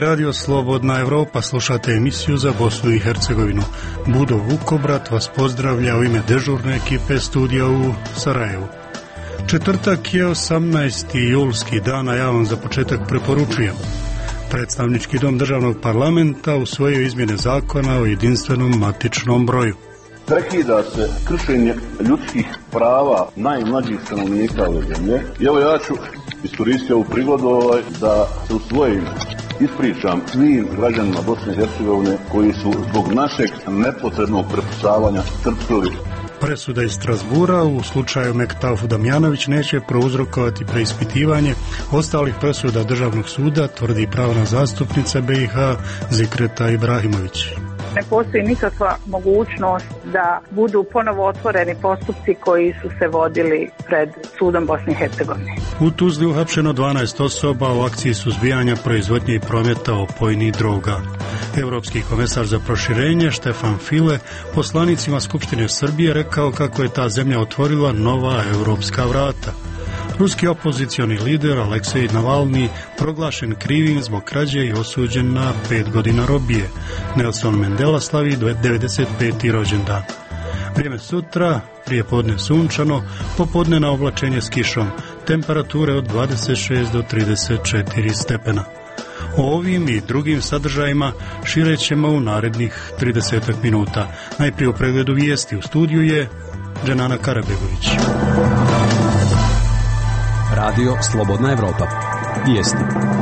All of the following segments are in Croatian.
Radio Slobodna Evropa, slušate emisiju za Bosnu i Hercegovinu. Budo Vukobrat vas pozdravlja u ime dežurne ekipe studija u Sarajevu. Četvrtak je 18. julski dan, a ja vam za početak preporučujem. Predstavnički dom državnog parlamenta usvojio izmjene zakona o jedinstvenom matičnom broju. Prekida se kršenje ljudskih prava najmlađih stanovnika ove zemlje. I evo ja ću iskoristiti ovu prigodu da se u svoje ime ispričam svim građanima Bosne i Hercegovine koji su zbog našeg nepotrebnog prepucavanja trpili. Presuda iz Strasbura u slučaju Mektafu Damjanović neće prouzrokovati preispitivanje ostalih presuda Državnog suda, tvrdi pravna zastupnica BiH Zikreta Ibrahimović. Ne postoji nikakva mogućnost da budu ponovo otvoreni postupci koji su se vodili pred sudom Bosne i Hercegovine. U Tuzli uhapšeno 12 osoba u akciji suzbijanja proizvodnje i prometa opojnih droga. Europski komesar za proširenje Štefan File poslanicima Skupštine Srbije rekao kako je ta zemlja otvorila nova europska vrata. Ruski opozicioni lider Aleksej Navalni proglašen krivim zbog krađe i osuđen na 5 godina robije. Nelson Mandela slavi 95. rođendan. Vrijeme sutra, prije podne sunčano, popodne na oblačenje s kišom, temperature od 26 do 34 stepena. O ovim i drugim sadržajima šire ćemo u narednih 30 minuta. Najprije u pregledu vijesti u studiju je Dženana Karabegović. Radio Slobodna Evropa. Vijesti.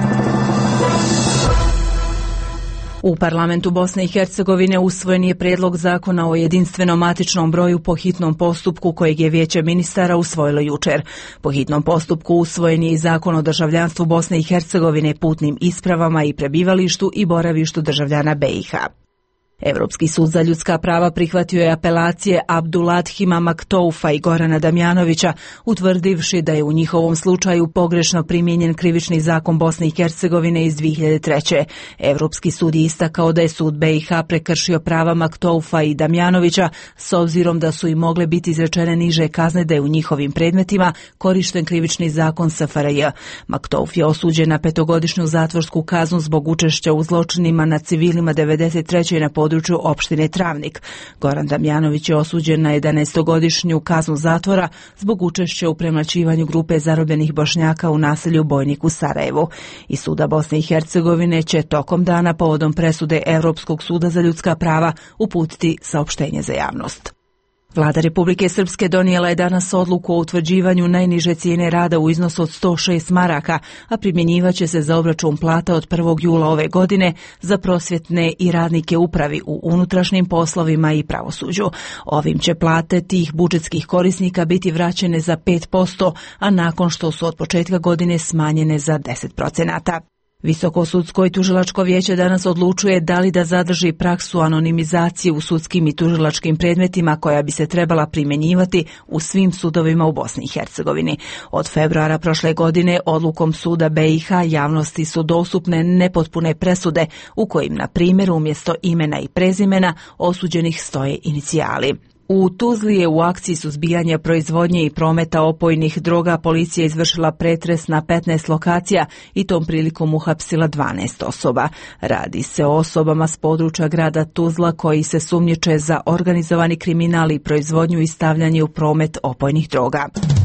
U parlamentu Bosne i Hercegovine usvojen je prijedlog zakona o jedinstvenom matičnom broju po hitnom postupku kojeg je Vijeće ministara usvojilo jučer. Po hitnom postupku usvojen je i zakon o državljanstvu Bosne i Hercegovine, putnim ispravama i prebivalištu i boravištu državljana BiH. Europski sud za ljudska prava prihvatio je apelacije Abduladhima Maktoufa i Gorana Damjanovića, utvrdivši da je u njihovom slučaju pogrešno primijenjen krivični zakon Bosne i Hercegovine iz 2003. Europski sud je istakao da je sud BiH prekršio prava Maktoufa i Damjanovića s obzirom da su im mogle biti izrečene niže kazne da je u njihovim predmetima korišten krivični zakon SFRJ. Maktouf je osuđen na 5-godišnju zatvorsku kaznu zbog učešća u zločinima nad civilima 93. na području opštine Travnik. Goran Damjanović je osuđen na 11-godišnju kaznu zatvora zbog učešća u premlaćivanju grupe zarobljenih Bošnjaka u naselju Bojnik u Sarajevu. I suda Bosne i Hercegovine će tokom dana povodom presude Europskog suda za ljudska prava uputiti saopštenje za javnost. Vlada Republike Srpske donijela je danas odluku o utvrđivanju najniže cijene rada u iznosu od 106 maraka, a primjenjivaće se za obračun plata od 1. jula ove godine za prosvjetne i radnike upravi u unutrašnjim poslovima i pravosuđu. Ovim će plate tih budžetskih korisnika biti vraćene za 5%, a nakon što su od početka godine smanjene za 10%. Visoko sudsko i tužilačko vijeće danas odlučuje da li da zadrži praksu anonimizacije u sudskim i tužilačkim predmetima koja bi se trebala primjenjivati u svim sudovima u Bosni i Hercegovini. Od februara prošle godine odlukom suda BiH javnosti su dostupne nepotpune presude u kojim, na primjer, umjesto imena i prezimena osuđenih stoje inicijali. U Tuzli je u akciji suzbijanja proizvodnje i prometa opojnih droga policija izvršila pretres na 15 lokacija i tom prilikom uhapsila 12 osoba. Radi se o osobama s područja grada Tuzla koji se sumnjiče za organizovani kriminal i proizvodnju i stavljanje u promet opojnih droga.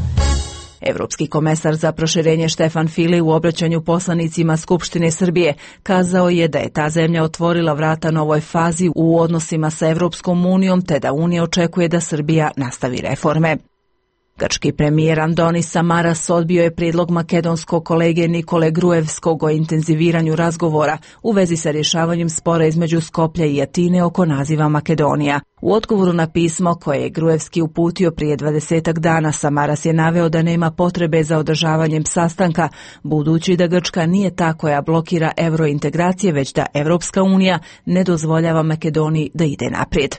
Europski komesar za proširenje Štefan File u obraćanju poslanicima Skupštine Srbije kazao je da je ta zemlja otvorila vrata novoj fazi u odnosima sa Evropskom unijom te da Unija očekuje da Srbija nastavi reforme. Grčki premijer Andonis Samaras odbio je prijedlog makedonskog kolege Nikole Gruevskog o intenziviranju razgovora u vezi sa rješavanjem spora između Skoplja i Atine oko naziva Makedonija. U odgovoru na pismo koje je Gruevski uputio prije 20 dana, Samaras je naveo da nema potrebe za održavanjem sastanka, budući da Grčka nije ta koja blokira eurointegracije, već da Evropska unija ne dozvoljava Makedoniji da ide naprijed.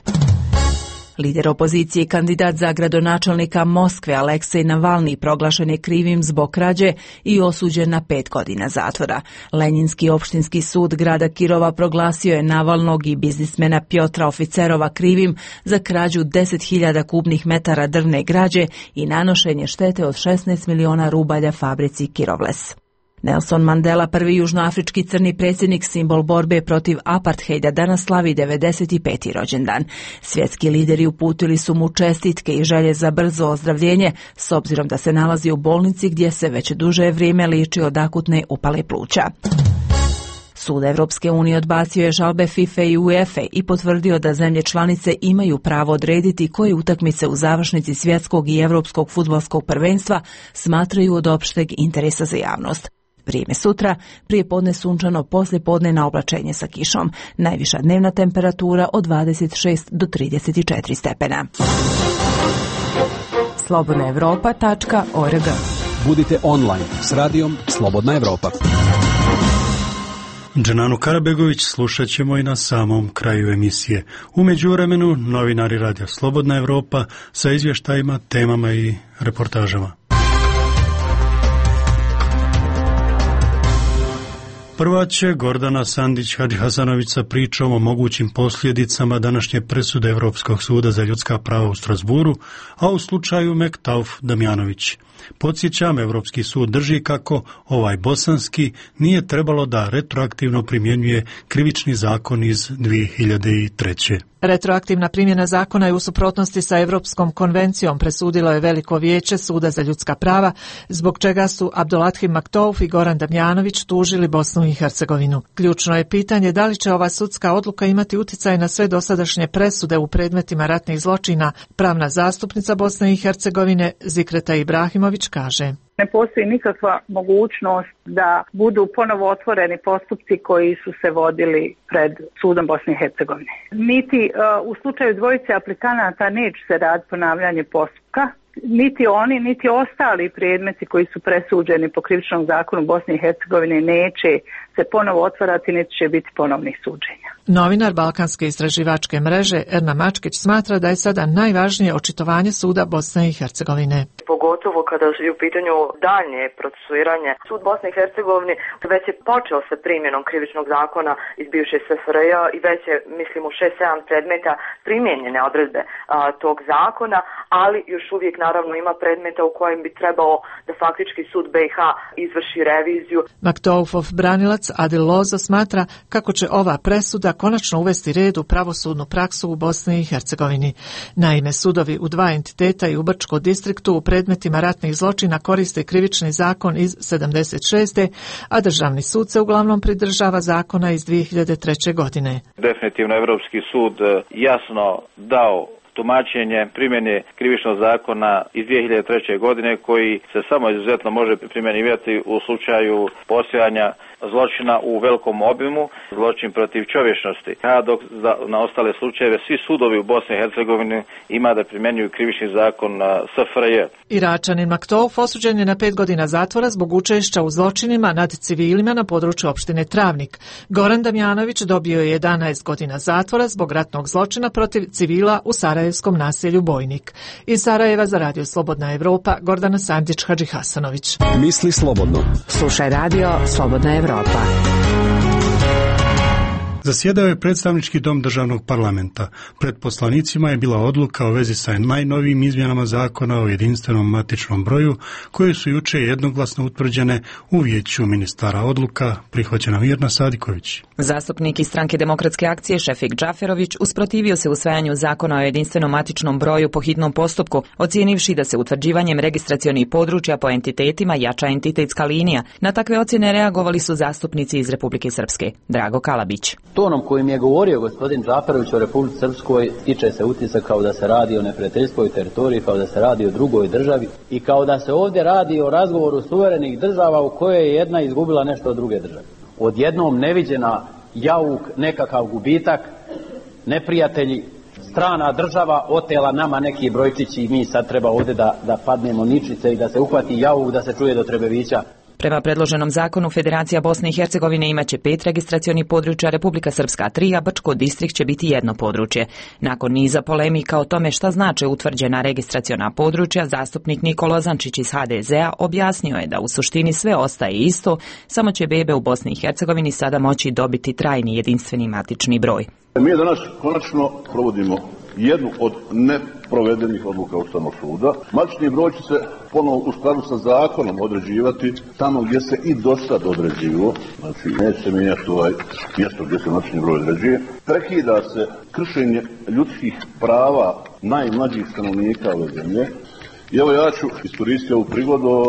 Lider opozicije i kandidat za gradonačelnika Moskve Aleksej Navalni proglašen je krivim zbog krađe i osuđen na 5 godina zatvora. Lenjinski opštinski sud grada Kirova proglasio je Navalnog i biznismena Pjotra Oficerova krivim za krađu 10.000 kubnih metara drvne građe i nanošenje štete od 16 miliona rubalja fabrici Kirovles. Nelson Mandela, prvi južnoafrički crni predsjednik, simbol borbe protiv apartheida, danas slavi 95. rođendan. Svjetski lideri uputili su mu čestitke i želje za brzo ozdravljenje, s obzirom da se nalazi u bolnici gdje se već duže vrijeme liči od akutne upale pluća. Sud Evropske unije odbacio je žalbe FIFA i UEFA i potvrdio da zemlje članice imaju pravo odrediti koje utakmice u završnici svjetskog i europskog fudbalskog prvenstva smatraju od opšteg interesa za javnost. Vrijeme sutra, prije podne sunčano, poslije podne na oblačenje sa kišom. Najviša dnevna temperatura od 26 do 34 stepena. slobodnaevropa.org. Budite online s radijom Slobodna Evropa. Dženanu Karabegović slušat ćemo i na samom kraju emisije. U međuvremenu novinari Radija Slobodna Evropa sa izvještajima, temama i reportažama. Prva će Gordana Sandić-Hadžihasanović sa pričom o mogućim posljedicama današnje presude Europskog suda za ljudska prava u Strasburu, a u slučaju Mektauf Damjanović. Podsjećam, Europski sud drži kako ovaj bosanski nije trebalo da retroaktivno primjenjuje krivični zakon iz 2003. Retroaktivna primjena zakona je u suprotnosti sa Europskom konvencijom, presudilo je Veliko vijeće Suda za ljudska prava, zbog čega su Abdulahim Mektauf i Goran Damjanović tužili Bosnu i Hercegovinu. Ključno je pitanje da li će ova sudska odluka imati utjecaj na sve dosadašnje presude u predmetima ratnih zločina. Pravna zastupnica Bosne i Hercegovine Zikreta Ibrahimović kaže: Ne postoji nikakva mogućnost da budu ponovo otvoreni postupci koji su se vodili pred sudom Bosne i Hercegovine. Niti u slučaju dvojice aplikanata neće se raditi ponavljanje postupka, niti oni, niti ostali predmeti koji su presuđeni po krivičnom zakonu Bosne i Hercegovine neće se ponovo otvarati, niti će biti ponovnih suđenja. Novinar Balkanske istraživačke mreže Erna Mačkić smatra da je sada najvažnije očitovanje suda Bosne i Hercegovine. Pogotovo kada je u pitanju daljnje procesuiranje. Sud Bosne i Hercegovine već je počeo sa primjenom krivičnog zakona iz bivše SFRJ i već je, mislim, u 6-7 predmeta primijenjene odredbe tog zakona, ali još uvijek naravno ima predmeta u kojem bi trebalo da faktički sud BiH izvrši reviziju. Mektaufov branilac Adil Lozo smatra kako će ova presuda konačno uvesti red u pravosudnu praksu u Bosni i Hercegovini. Naime, sudovi u dva entiteta i u Brčkom distriktu u predmetima ratnih zločina koriste krivični zakon iz 76. a državni sud se uglavnom pridržava zakona iz 2003. godine. Definitivno Europski sud jasno dao tumačenje primjene krivičnog zakona iz 2003. godine koji se samo izuzetno može primjenjivati u slučaju postojanja zločina u velikom obimu, zločin protiv čovječnosti. A dok na ostale slučajeve svi sudovi u Bosni i Hercegovini ima da primjenjuju krivični zakon SFRJ. Iračanin Mektauf osuđen je na 5 godina zatvora zbog učešća u zločinima nad civilima na području opštine Travnik. Goran Damjanović dobio je 11 godina zatvora zbog ratnog zločina protiv civila u sarajevskom naselju Bojnik. Iz Sarajeva za Radio Slobodna Evropa, Gordana Sandić-Hadžihasanović. Misli slobodno. Slušaj Radio Slobodna Evropa. Zasjedao je predstavnički dom državnog parlamenta. Pred poslanicima je bila odluka o vezi sa najnovijim izmjenama zakona o jedinstvenom matičnom broju, koje su juče jednoglasno utvrđene u vijeću ministara. Odluka prihvaćena. Mirna Sadiković. Zastupnik iz Stranke demokratske akcije Šefik Džaferović usprotivio se usvajanju zakona o jedinstvenom matičnom broju po hitnom postupku, ocijenivši da se utvrđivanjem registracionih područja po entitetima jača entitetska linija. Na takve ocjene reagovali su zastupnici iz Republike Srpske. Drago Kalabić. Tonom kojim je govorio gospodin Džaferović o Republici Srpskoj stiče se utisak kao da se radi o neprijateljskoj teritoriji, kao da se radi o drugoj državi i kao da se ovdje radi o razgovoru suverenih država u kojoj je jedna izgubila nešto od druge države. Odjednom neviđena jauk, nekakav gubitak, neprijatelji, strana država otela nama neki brojčići i mi sad treba ovdje da padnemo ničice i da se uhvati jauk, da se čuje do Trebevića. Prema predloženom zakonu Federacija Bosne i Hercegovine imaće 5 registracionih područja, Republika Srpska 3, a Brčko distrikt će biti jedno područje. Nakon niza polemika o tome šta znače utvrđena registraciona područja, zastupnik Nikola Ozančić iz HDZ-a objasnio je da u suštini sve ostaje isto, samo će bebe u Bosni i Hercegovini sada moći dobiti trajni jedinstveni matični broj. Mi danas konačno provodimo jednu od neprovedenih odluka Ustavnog suda. Matični broj će se ponovo u skladu sa zakonom određivati tamo gdje se i do sad određivo, znači neće se mijenjati mjesto gdje se matični broj određuje. Prekida se kršenje ljudskih prava najmlađih stanovnika ove zemlje. I evo ja ću iskoristiti ovu prigodu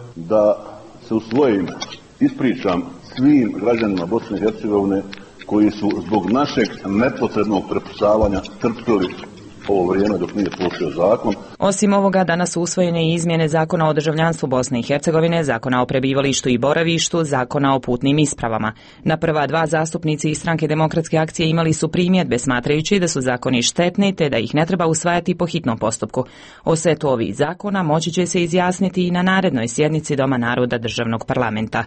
da se u svoje ime ispričam svim građanima Bosne i Hercegovine koji su zbog našeg nepotrebnog prepucavanja trpili ovo vrijeme dok nije pošao zakon. Osim ovoga, danas su usvojene i izmjene Zakona o državljanstvu Bosne i Hercegovine, Zakona o prebivalištu i boravištu, Zakona o putnim ispravama. Na prva dva zastupnici iz Stranke demokratske akcije imali su primjedbe smatrajući da su zakoni štetni te da ih ne treba usvajati po hitnom postupku. O setu ovih zakona moći će se izjasniti i na narednoj sjednici Doma naroda državnog parlamenta.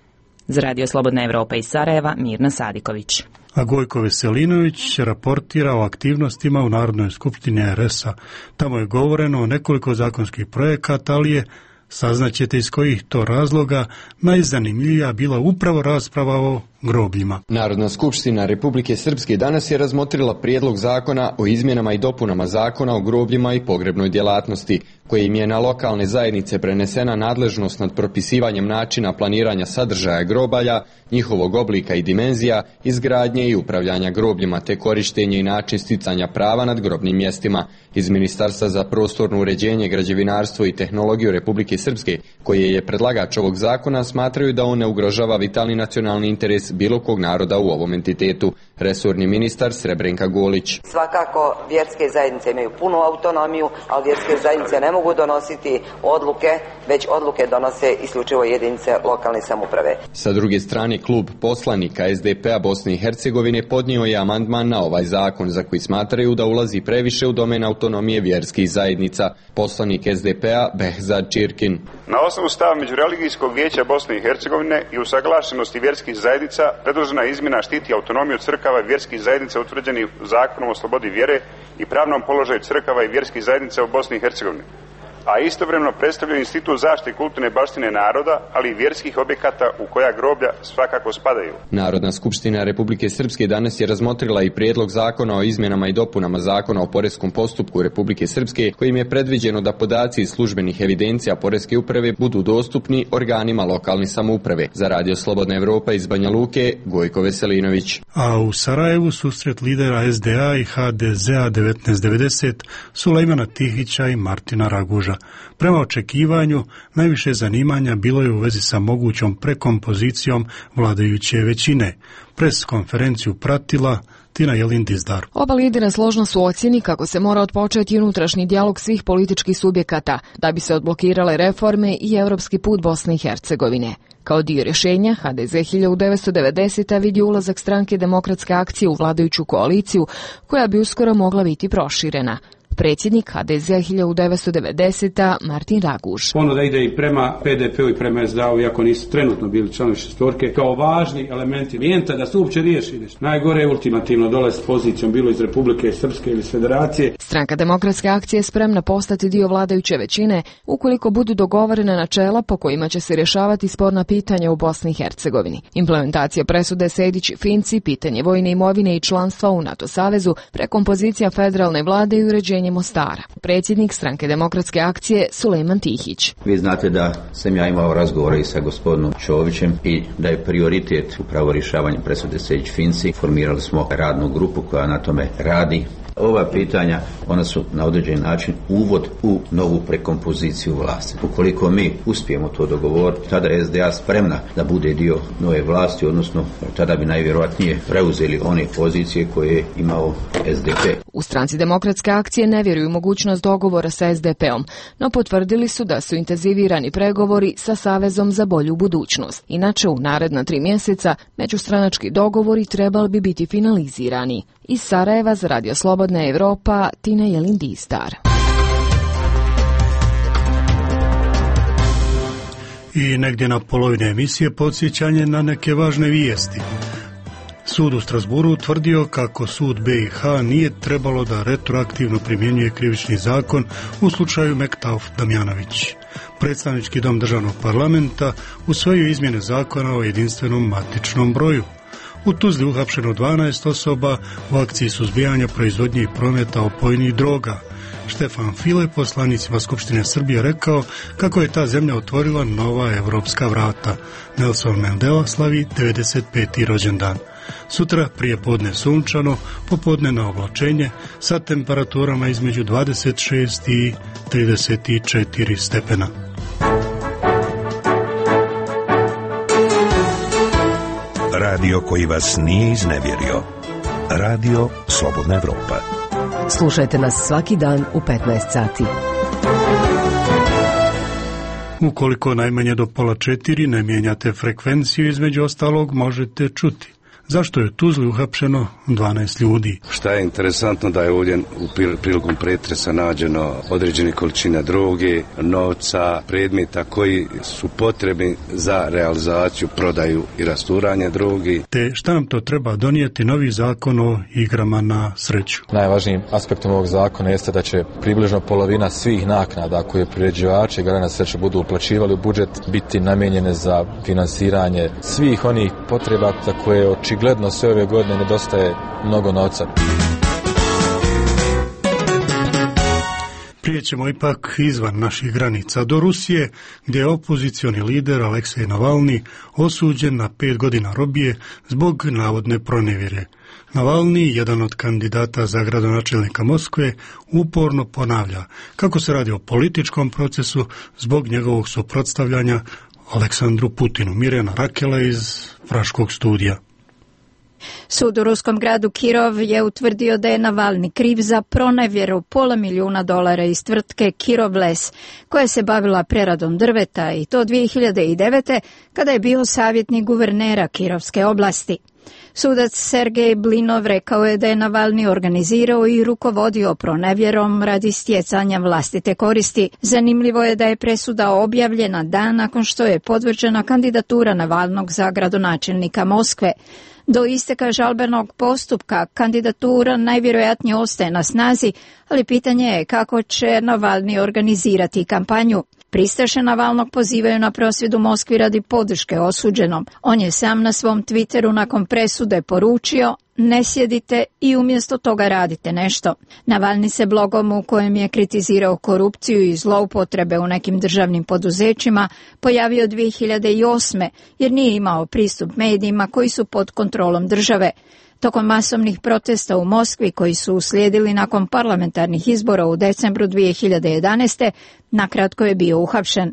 Za Radio Slobodna Evropa iz Sarajeva, Mirna Sadiković. A Gojko Veselinović raportira o aktivnostima u Narodnoj skupštini RS-a. Tamo je govoreno o nekoliko zakonskih projekata, ali je, saznaćete iz kojih to razloga, najzanimljivija bila upravo rasprava o grobljima. Narodna skupština Republike Srpske danas je razmotrila prijedlog zakona o izmjenama i dopunama zakona o grobljima i pogrebnoj djelatnosti, kojim je na lokalne zajednice prenesena nadležnost nad propisivanjem načina planiranja sadržaja grobalja, njihovog oblika i dimenzija, izgradnje i upravljanja grobljima te korištenje i način sticanja prava nad grobnim mjestima. Iz Ministarstva za prostorno uređenje, građevinarstvo i tehnologiju Republike Srpske, koje je predlagač ovog zakona, smatraju da on ne ugrožava vitalni nacionalni interes bilo kog naroda u ovom entitetu. Resorni ministar Srebrenka Golić. Svakako vjerske zajednice imaju punu autonomiju, ali vjerske zajednice ne mogu donositi odluke, već odluke donose isključivo jedinice lokalne samouprave. Sa druge strane, klub poslanika SDP-a Bosne i Hercegovine podnio je amandman na ovaj zakon, za koji smatraju da ulazi previše u domen autonomije vjerskih zajednica. Poslanik SDP-a Behzad Čirkin. Na osnovu stava Međureligijskog vijeća Bosne i Hercegovine i usaglašenosti vjerskih zajednica, predložena izmjena štiti autonomiju crkava i vjerskih zajednica utvrđenih Zakonom o slobodi vjere i pravnom položaju crkava i vjerskih zajednica u Bosni i Hercegovini, a istovremeno predstavlja institut zaštite kulturne baštine naroda, ali i vjerskih objekata u koja groblja svakako spadaju. Narodna skupština Republike Srpske danas je razmotrila i prijedlog zakona o izmjenama i dopunama Zakona o poreskom postupku Republike Srpske, kojim je predviđeno da podaci iz službenih evidencija poreske uprave budu dostupni organima lokalne samouprave. Za Radio Slobodna Evropa iz Banja Luke, Gojko Veselinović. A u Sarajevu susret lidera SDA i HDZ-a 1990 Sulejmana Tihića i Martina Raguža. Prema očekivanju, najviše zanimanja bilo je u vezi sa mogućom prekompozicijom vladajuće većine. Pres konferenciju pratila Tina Jelin Dizdar. Oba lidera složno su ocjeni kako se mora otpočeti unutrašnji dijalog svih političkih subjekata da bi se odblokirale reforme i evropski put Bosne i Hercegovine. Kao dio rješenja, HDZ 1990. vidi ulazak Stranke demokratske akcije u vladajuću koaliciju, koja bi uskoro mogla biti proširena. Predsjednik HDZ 1990. Martin Raguž. Ono da ide i prema PDP-u i prema SDA-u, iako nisu trenutno bili članovi šestorke, kao važni elementi lijenta da se uopće riješi nešto. Najgore je ultimativno dole s pozicijom bilo iz Republike Srpske ili iz Federacije. Stranka demokratske akcije je spremna postati dio vladajuće većine ukoliko budu dogovorena načela po kojima će se rješavati sporna pitanja u Bosni i Hercegovini. Implementacija presude Sejdić-Finci, pitanje vojne imovine i članstva u NATO savezu, prekompozicija federalne vlade i uređenje Mostara. Predsjednik Stranke demokratske akcije Sulejman Tihić. Vi znate da sam ja imao razgovore i sa gospodinom Čovićem i da je prioritet upravo rješavanje presude Sejdić-Finci. Formirali smo radnu grupu koja na tome radi. Ova pitanja, ona su na određen način uvod u novu prekompoziciju vlasti. Ukoliko mi uspijemo to dogovoriti, tada je SDA spremna da bude dio nove vlasti, odnosno tada bi najvjerojatnije preuzeli one pozicije koje je imao SDP. U Stranci demokratske akcije ne vjeruju mogućnost dogovora sa SDP-om, no potvrdili su da su intenzivirani pregovori sa Savezom za bolju budućnost. Inače, u naredna 3 mjeseca međustranački dogovori trebali bi biti finalizirani. Iz Sarajeva za Radio Slobodna Evropa, Tina Jelin Dizdar. I negdje na polovini emisije podsjećanje na neke važne vijesti. Sud u Strasburu utvrdio kako sud BiH nije trebalo da retroaktivno primjenjuje krivični zakon u slučaju Mektauf Damjanović. Predstavnički dom državnog parlamenta usvojio izmjene zakona o jedinstvenom matičnom broju. U Tuzli uhapšeno 12 osoba u akciji suzbijanja proizvodnje i prometa opojnih droga. Štefan File, poslanicima Skupštine Srbije, rekao kako je ta zemlja otvorila nova evropska vrata. Nelson Mandela slavi 95. rođendan. Sutra prije podne sunčano, popodne na oblačenje sa temperaturama između 26 i 34 stepena. Radio koji vas nije iznevjerio. Radio Slobodna Evropa. Slušajte nas svaki dan u 15 sati. Ukoliko najmanje do 3:30 ne mijenjate frekvenciju, između ostalog možete čuti zašto je u Tuzli uhapšeno 12 ljudi. Šta je interesantno da je ovdje prilikom pretresa nađeno određene količine droge, novca, predmeta koji su potrebni za realizaciju, prodaju i rasturanje droge. Te šta nam to treba donijeti novi zakon o igrama na sreću? Najvažnijim aspektom ovog zakona jeste da će približno polovina svih naknada koje priređivači igara na sreću budu uplaćivali u budžet biti namijenjene za finansiranje svih onih potreba za koje očigledno sve ove godine nedostaje mnogo novca. Prije ćemo ipak izvan naših granica, do Rusije, gdje je opozicioni lider Aleksej Navalni osuđen na 5 godina robije zbog navodne pronevjere. Navalni, jedan od kandidata za gradonačelnika Moskve, uporno ponavlja kako se radi o političkom procesu zbog njegovog suprotstavljanja Aleksandru Putinu. Mirjana Rakela iz Praškog studija. Sud u ruskom gradu Kirov je utvrdio da je Navalni kriv za pronevjeru $500 000 iz tvrtke Kirovles, koja se bavila preradom drveta, i to 2009. kada je bio savjetnik guvernera Kirovske oblasti. Sudac Sergej Blinov rekao je da je Navalni organizirao i rukovodio pronevjerom radi stjecanja vlastite koristi. Zanimljivo je da je presuda objavljena dan nakon što je potvrđena kandidatura Navalnog za gradonačelnika Moskve. Do isteka žalbenog postupka kandidatura najvjerojatnije ostaje na snazi, ali pitanje je kako će Navalni organizirati kampanju. Pristaše Navalnog pozivaju na prosvjed u Moskvi radi podrške osuđenom. On je sam na svom Twitteru nakon presude poručio: ne sjedite i umjesto toga radite nešto. Navalni se blogom u kojem je kritizirao korupciju i zloupotrebe u nekim državnim poduzećima pojavio 2008. jer nije imao pristup medijima koji su pod kontrolom države. Tokom masovnih protesta u Moskvi koji su uslijedili nakon parlamentarnih izbora u decembru 2011. nakratko je bio uhapšen.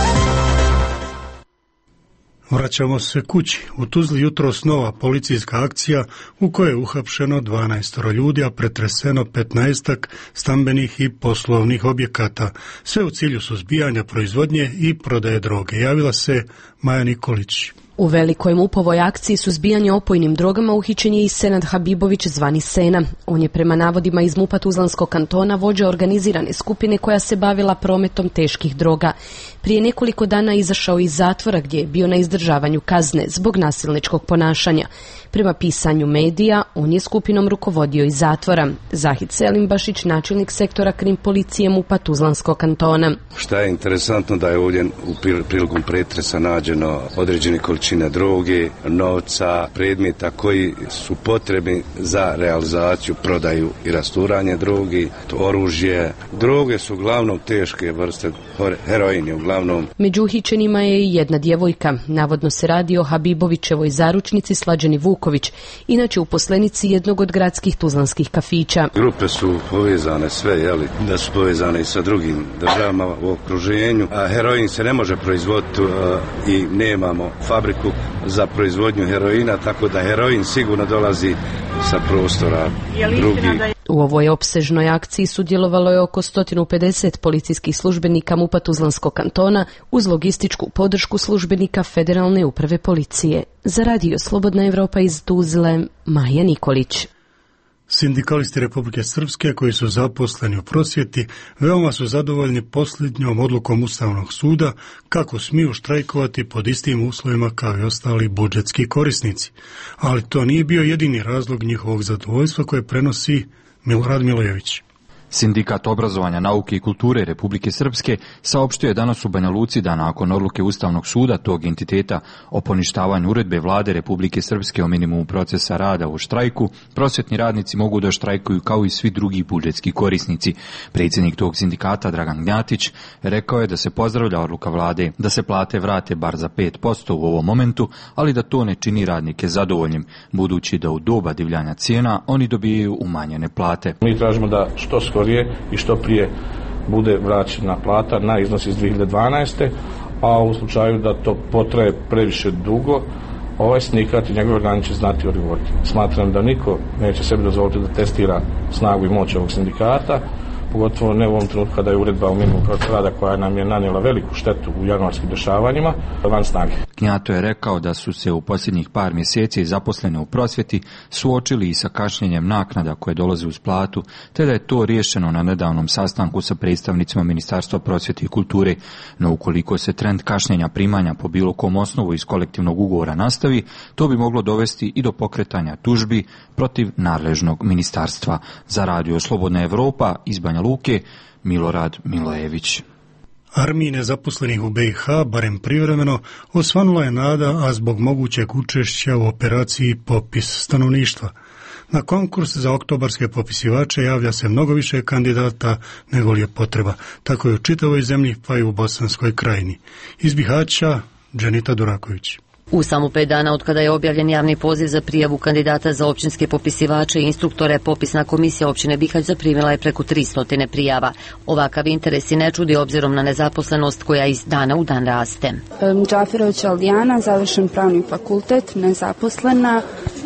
Vraćamo se kući. U Tuzli jutros nova policijska akcija u kojoj je uhapšeno 12 ljudi, a pretreseno 15 stambenih i poslovnih objekata. Sve u cilju suzbijanja proizvodnje i prodaje droge. Javila se Maja Nikolić. U velikoj MUP-ovoj akciji suzbijanja opojnim drogama uhićen je i Senad Habibović, zvani Sena. On je prema navodima iz MUP-a Tuzlanskog kantona vođa organizirane skupine koja se bavila prometom teških droga. Prije nekoliko dana izašao iz zatvora gdje je bio na izdržavanju kazne zbog nasilničkog ponašanja. Prema pisanju medija, on je skupinom rukovodio iz zatvora. Zahid Selimbašić, načelnik sektora krim policije MUP-a Tuzlanskog kantona. Šta je interesantno da je ovdje prilikom pretresa nađeno određene količine droge, novca, predmeta koji su potrebni za realizaciju, prodaju i rasturanje droge, oružje. Droge su uglavnom teške vrste, heroin je uglavnom. Među uhićenima je i jedna djevojka. Navodno se radi o Habibovićevoj zaručnici Slađeni Vuković, inače uposlenici jednog od gradskih tuzlanskih kafića. Grupe su povezane sve, da su povezane i sa drugim državama u okruženju, a heroin se ne može proizvoditi i nemamo fabriku za proizvodnju heroina, tako da heroin sigurno dolazi sa prostora drugih. U ovoj opsežnoj akciji sudjelovalo je oko 150 policijskih službenika MUP-a Tuzlanskog kantona uz logističku podršku službenika Federalne uprave policije. Za radio Slobodna Evropa iz Tuzle, Maja Nikolić. Sindikalisti Republike Srpske koji su zaposleni u prosvjeti veoma su zadovoljni posljednjom odlukom Ustavnog suda kako smiju štrajkovati pod istim uslovima kao i ostali budžetski korisnici. Ali to nije bio jedini razlog njihovog zadovoljstva koje prenosi Milorad Milojević. Sindikat obrazovanja, nauke i kulture Republike Srpske saopštio je danas u Banja Luci da nakon odluke Ustavnog suda tog entiteta o poništavanju uredbe vlade Republike Srpske o minimumu procesa rada u štrajku, prosvjetni radnici mogu da štrajkuju kao i svi drugi budžetski korisnici. Predsjednik tog sindikata Dragan Gnjatić rekao je da se pozdravlja odluka vlade da se plate vrate bar za 5% u ovom momentu, ali da to ne čini radnike zadovoljnim, budući da u doba divljanja cijena oni dobijaju umanjene plate. Mi tražimo da što skorije i što prije bude vraćena plata na iznos iz 2012. a u slučaju da to potraje previše dugo, ovaj sindikat i njegov organ će znati odgovoriti. Smatram da niko neće sebi dozvoliti da testira snagu i moć ovog sindikata, pogotovo ne u ovom trenutku kada je uredba o minimumu procesa rada koja nam je nanijela veliku štetu u januarskim dešavanjima van snage. Gnjato je rekao da su se u posljednjih par mjeseci zaposleni u prosvjeti suočili i sa kašnjenjem naknada koje dolaze uz platu, te da je to riješeno na nedavnom sastanku sa predstavnicima Ministarstva prosvjete i kulture. No ukoliko se trend kašnjenja primanja po bilo kom osnovu iz kolektivnog ugovora nastavi, to bi moglo dovesti i do pokretanja tužbi protiv nadležnog ministarstva. Za Radio Slobodna Evropa iz Banja Luke, Milorad Milojević. Armiji nezaposlenih u BiH, barem privremeno, osvanula je nada, a zbog mogućeg učešća u operaciji popis stanovništva. Na konkurs za oktobarske popisivače javlja se mnogo više kandidata nego li je potreba. Tako je u čitavoj zemlji, pa i u Bosanskoj krajini. Iz Bihaća, Dženita Duraković. U samo 5 dana od kada je objavljen javni poziv za prijavu kandidata za općinske popisivače i instruktore, popisna komisija općine Bihać zaprimila je preko 300 prijava. Ovakav interes i ne čudi obzirom na nezaposlenost koja iz dana u dan raste. Džafirović Aldijana, završen pravni fakultet, nezaposlena.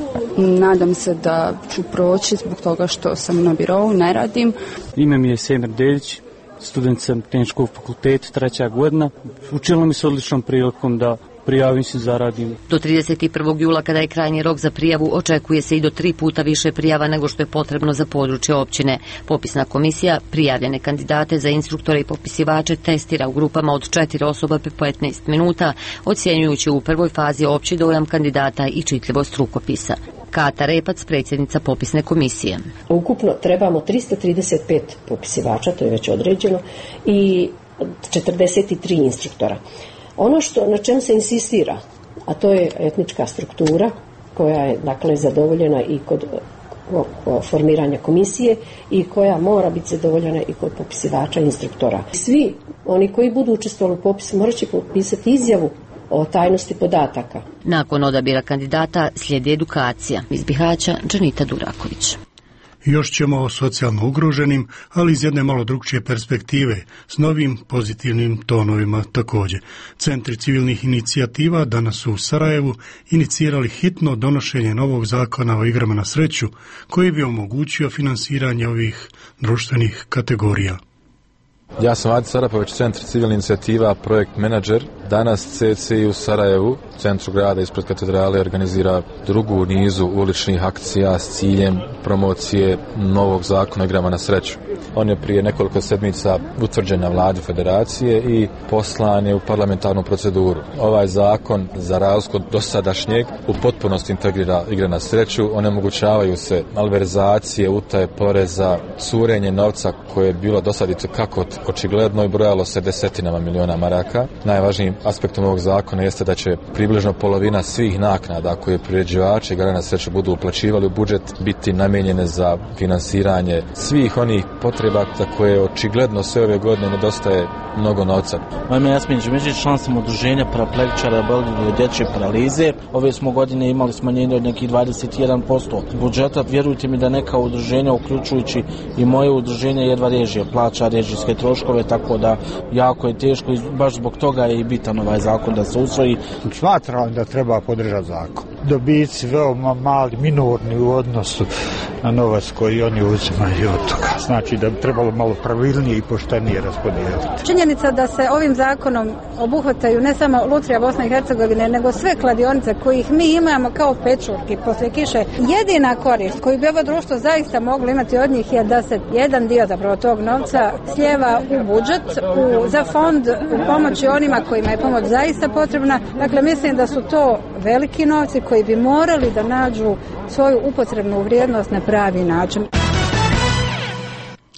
Nadam se da ću proći zbog toga što sam na birovu, ne radim. Ime mi je Semir Deljić, student sam tehničkog fakulteta, 3. godina. Učinilo mi se odličnom prilikom da prijavim se, zaradim. Do 31. jula, kada je krajnji rok za prijavu, očekuje se i do 3 puta više prijava nego što je potrebno za područje općine. Popisna komisija prijavljene kandidate za instruktore i popisivače testira u grupama od 4 osoba po 15 minuta, ocjenjujući u prvoj fazi opći dojam kandidata i čitljivost rukopisa. Kata Repac, predsjednica popisne komisije. Ukupno trebamo 335 popisivača, to je već određeno, i 43 instruktora. Ono na čem se insistira, a to je etnička struktura koja je dakle zadovoljena i kod formiranja komisije i koja mora biti zadovoljena i kod popisivača i instruktora. Svi oni koji budu učestvovali u popisu morat će potpisati izjavu o tajnosti podataka. Nakon odabira kandidata slijedi edukacija. Iz Bihaća, Dženita Duraković. Još ćemo o socijalno ugroženim, ali iz jedne malo drugčije perspektive, s novim pozitivnim tonovima također. Centri civilnih inicijativa danas su u Sarajevu inicirali hitno donošenje novog zakona o igrama na sreću, koji bi omogućio finansiranje ovih društvenih kategorija. Ja sam Adi Sarapović, Centar civilnih inicijativa, projekt menadžer. Danas CC u Sarajevu, centru grada ispred katedrale, organizira drugu nizu uličnih akcija s ciljem promocije novog zakona o igrama na sreću. On je prije nekoliko sedmica utvrđen na vladi federacije i poslan je u parlamentarnu proceduru. Ovaj zakon, za razliku od dosadašnjeg, u potpunosti integrira igre na sreću, onemogućavaju se malverzacije, utaje poreza, curenje novca koje je bilo dosad kako očigledno i brojalo se desetinama miliona maraka. Najvažnijim aspektom ovog zakona jeste da će približno polovina svih naknada koje priređivači igara na sreću budu uplaćivali u budžet biti namijenjene za finansiranje svih onih potreba za koje očigledno sve ove godine nedostaje mnogo novca. Moje ime je Jasmin Đumičić, član sam udruženja paraplegičara i dječje paralize. Ove smo godine imali smanjenje od nekih 21% budžeta. Vjerujte mi da neka udruženja, uključujući i moje udruženje, jedva režije plaća režijske troškove, tako da jako je teško i baš zbog toga je i bitan ovaj zakon da se usvoji. Smatram da treba podržati zakon. Dobici veoma mali, minorni u odnosu na novac koji oni uzimaju od toga. Znači da bi trebalo malo pravilnije i poštenije raspodijeliti. Činjenica da se ovim zakonom obuhvataju ne samo Lutrija Bosne i Hercegovine, nego sve kladionice kojih mi imamo kao pečurki poslije kiše. Jedina korist koju bi ovo društvo zaista moglo imati od njih je da se jedan dio zapravo tog novca slijeva u budžet, za fond u pomoći onima kojima je pomoć zaista potrebna. Dakle, mislim da su to veliki novci koji bi morali da nađu svoju upotrebnu vrijednost na pravi način.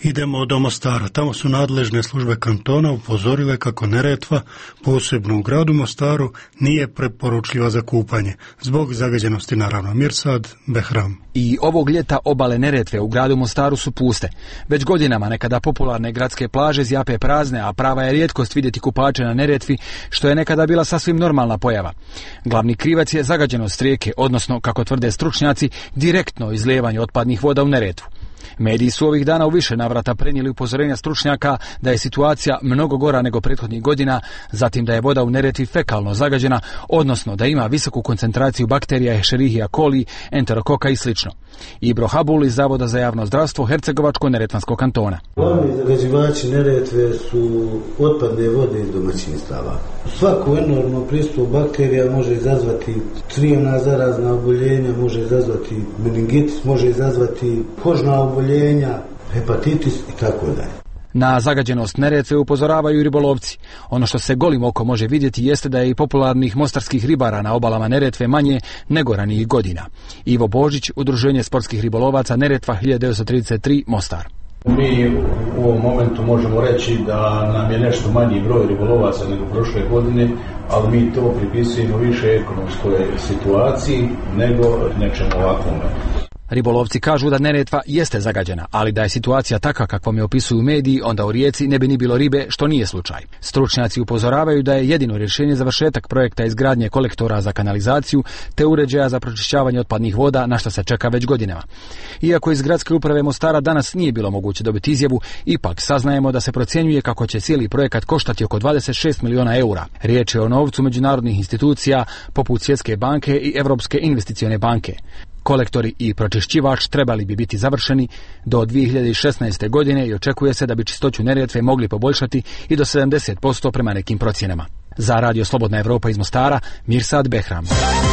Idemo do Mostara. Tamo su nadležne službe kantona upozorile kako Neretva, posebno u gradu Mostaru, nije preporučljiva za kupanje. Zbog zagađenosti naravno. Mirsad Behram. I ovog ljeta obale Neretve u gradu Mostaru su puste. Već godinama nekada popularne gradske plaže zjape prazne, a prava je rijetkost vidjeti kupače na Neretvi, što je nekada bila sasvim normalna pojava. Glavni krivac je zagađenost rijeke, odnosno, kako tvrde stručnjaci, direktno izlijevanje otpadnih voda u Neretvu. Mediji su ovih dana u više navrata prenijeli upozorenja stručnjaka da je situacija mnogo gora nego prethodnih godina, zatim da je voda u Neretvi fekalno zagađena, odnosno da ima visoku koncentraciju bakterija Escherichia coli, enterokoka i sl. Ibro Habul iz Zavoda za javno zdravstvo Hercegovačko-neretvanskog kantona. Glavni zagađivači Neretve su otpadne vode iz domaćinstava. Svako enormno prisustvo bakterija može izazvati crijevna zarazna oboljenja, može izazvati meningitis, može izazvati kožna oboljenja, hepatitis i tako dalje. Na zagađenost Neretve upozoravaju i ribolovci. Ono što se golim okom može vidjeti jeste da je i popularnih mostarskih ribara na obalama Neretve manje nego ranijih godina. Ivo Božić, Udruženje sportskih ribolovaca Neretva 1933 Mostar. Mi u ovom momentu možemo reći da nam je nešto manji broj ribolovaca nego prošle godine, ali mi to pripisujemo više ekonomskoj situaciji nego nečemu ovakvome. Ribolovci kažu da Neretva jeste zagađena, ali da je situacija takva kakvom je opisuju mediji, onda u rijeci ne bi ni bilo ribe, što nije slučaj. Stručnjaci upozoravaju da je jedino rješenje završetak projekta izgradnje kolektora za kanalizaciju te uređaja za pročišćavanje otpadnih voda, na što se čeka već godinama. Iako iz gradske uprave Mostara danas nije bilo moguće dobiti izjavu, ipak saznajemo da se procjenjuje kako će cijeli projekat koštati oko 26 milijuna eura. Riječ je o novcu međunarodnih institucija poput Svjetske banke i Europske investicione banke. Kolektori i pročišćivač trebali bi biti završeni do 2016. godine i očekuje se da bi čistoću Neretve mogli poboljšati i do 70% prema nekim procjenama. Za Radio Slobodna Evropa iz Mostara, Mirsad Behram.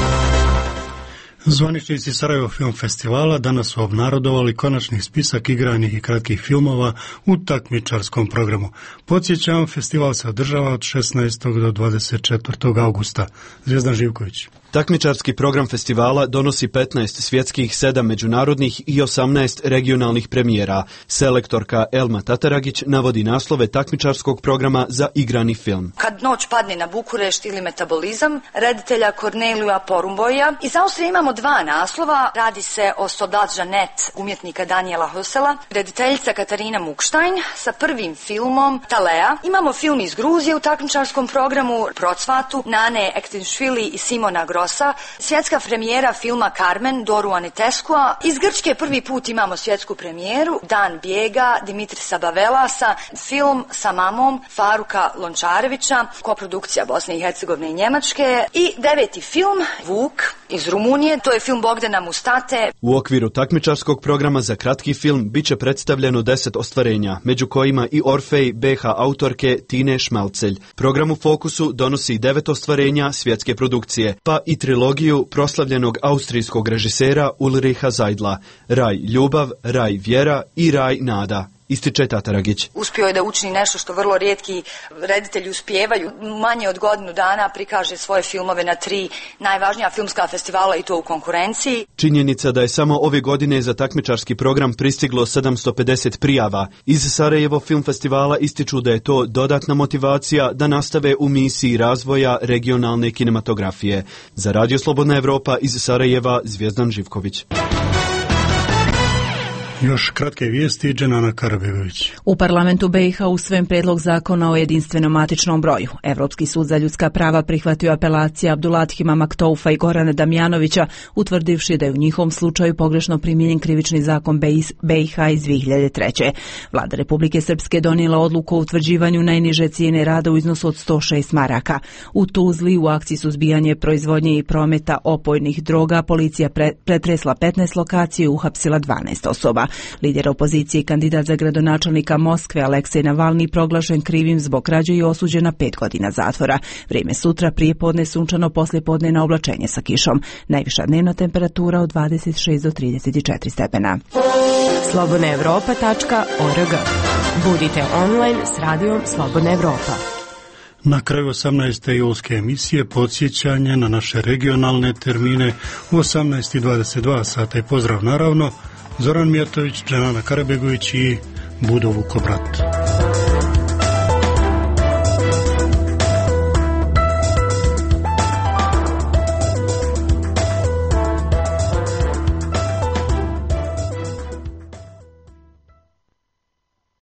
Zvaničnici Sarajevo Film Festivala danas su obnarodovali konačni spisak igranih i kratkih filmova u takmičarskom programu. Podsjećam, festival se održava od 16. do 24. augusta. Zvijezdan Živković. Takmičarski program festivala donosi 15 svjetskih, 7 međunarodnih i 18 regionalnih premijera. Selektorka Elma Tataragić navodi naslove takmičarskog programa za igrani film. Kad noć padne na Bukurešt ili Metabolizam, reditelja Kornelija Porumboja. Iz Austrije imamo dva naslova. Radi se o Soldat Žanet umjetnika Daniela Husela, rediteljica Katarina Mukštajn sa prvim filmom Talea. Imamo film iz Gruzije u takmičarskom programu Procvatu, Nane Ektinšvili i Simona Grosa, svjetska premijera filma Carmen Doru Aniteskua. Iz Grčke prvi put imamo svjetsku premijeru Dan bijega Dimitrisa Bavelasa, film sa mamom Faruka Lončarevića, koprodukcija Bosne i Hercegovine i Njemačke. I deveti film Vuk iz Rumunije, to je film Bogdana Mustate. U okviru takmičarskog programa za kratki film biće predstavljeno 10 ostvarenja, među kojima i Orfej BH autorke Tine Šmalcelj. Program u Fokusu donosi 9 ostvarenja svjetske produkcije, pa i trilogiju proslavljenog austrijskog režisera Ulriha Zajdla, Raj ljubav, Raj vjera i Raj nada, ističe Tataragić. Uspio je da učini nešto što vrlo rijetki reditelji uspijevaju. Manje od godinu dana prikaže svoje filmove na 3 najvažnija filmska festivala i to u konkurenciji. Činjenica da je samo ove godine za takmičarski program pristiglo 750 prijava. Iz Sarajevo Film Festivala ističu da je to dodatna motivacija da nastave u misiji razvoja regionalne kinematografije. Za Radio Slobodna Evropa iz Sarajeva, Zvijezdan Živković. Još kratke vijesti, Dženana Karabegović. U parlamentu BiH usvojen prijedlog zakona o jedinstvenom matičnom broju. Evropski sud za ljudska prava prihvatio apelacije Abdulathima Maktoufa i Gorana Damjanovića, utvrdivši da je u njihovom slučaju pogrešno primijenjen krivični zakon BiH iz 2003. Vlada Republike Srpske donijela odluku o utvrđivanju najniže cijene rada u iznosu od 106 maraka. U Tuzli u akciji suzbijanje proizvodnje i prometa opojnih droga policija pretresla 15 lokacija i uhapsila 12 osoba. Lider opozicije i kandidat za gradonačelnika Moskve Aleksej Navalni proglašen krivim zbog krađe i osuđen na 5 godina zatvora. Vrijeme sutra prije podne sunčano, poslije podne na oblačenje sa kišom. Najviša dnevna temperatura od 26 do 34 stepena. slobodnaevropa.org. Budite online s radijom Slobodna Evropa. Na kraju 18. julske emisije podsjećanje na naše regionalne termine u 18:22 sata i pozdrav naravno. Zoran Mijatović, Dženana Karabegović i Budo Vukobrat.